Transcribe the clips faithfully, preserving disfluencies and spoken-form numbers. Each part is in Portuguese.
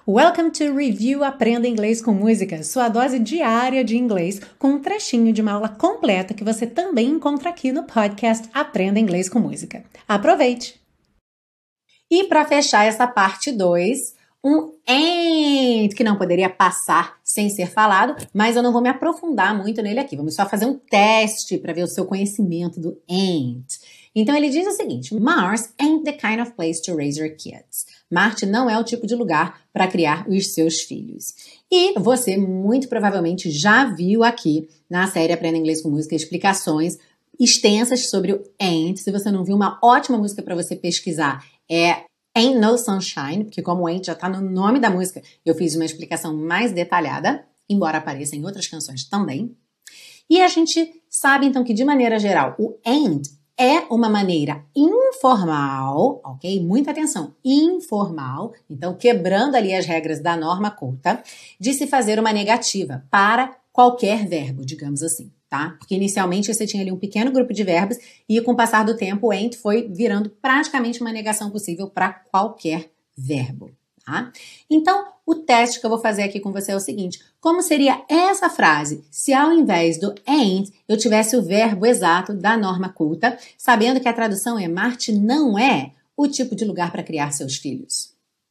Welcome to Review Aprenda Inglês com Música, sua dose diária de inglês com um trechinho de uma aula completa que você também encontra aqui no podcast Aprenda Inglês com Música. Aproveite! E para fechar essa parte dois, um ain't que não poderia passar sem ser falado, mas eu não vou me aprofundar muito nele aqui. Vamos só fazer um teste para ver o seu conhecimento do ain't. Então ele diz o seguinte: Mars ain't the kind of place to raise your kids. Marte não é o tipo de lugar para criar os seus filhos. E você muito provavelmente já viu aqui na série Aprenda Inglês com Música explicações extensas sobre o ain't. Se você não viu, uma ótima música para você pesquisar é Ain't No Sunshine, porque como ain't já está no nome da música, eu fiz uma explicação mais detalhada, embora apareça em outras canções também. E a gente sabe então que de maneira geral o ain't é uma maneira informal, ok? Muita atenção, informal, então quebrando ali as regras da norma culta, de se fazer uma negativa para qualquer verbo, digamos assim, tá? Porque inicialmente você tinha ali um pequeno grupo de verbos e com o passar do tempo o ain't foi virando praticamente uma negação possível para qualquer verbo, tá? Então, o teste que eu vou fazer aqui com você é o seguinte: como seria essa frase se ao invés do ain't eu tivesse o verbo exato da norma culta, sabendo que a tradução é Marte não é o tipo de lugar para criar seus filhos?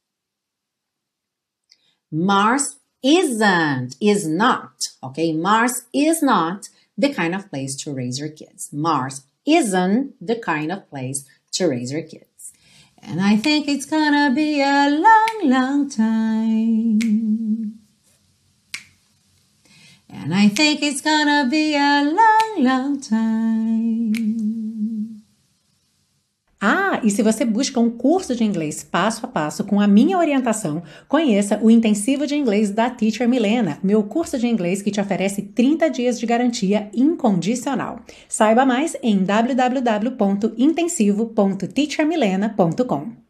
Mars isn't, is not, ok? Mars is not the kind of place to raise your kids. Mars isn't the kind of place to raise your kids. And I think it's gonna be a long, long time. And I think it's gonna be a long, long time. Ah, e se você busca um curso de inglês passo a passo com a minha orientação, conheça o Intensivo de Inglês da Teacher Milena, meu curso de inglês que te oferece trinta dias de garantia incondicional. Saiba mais em w w w ponto intensivo ponto teacher milena ponto com.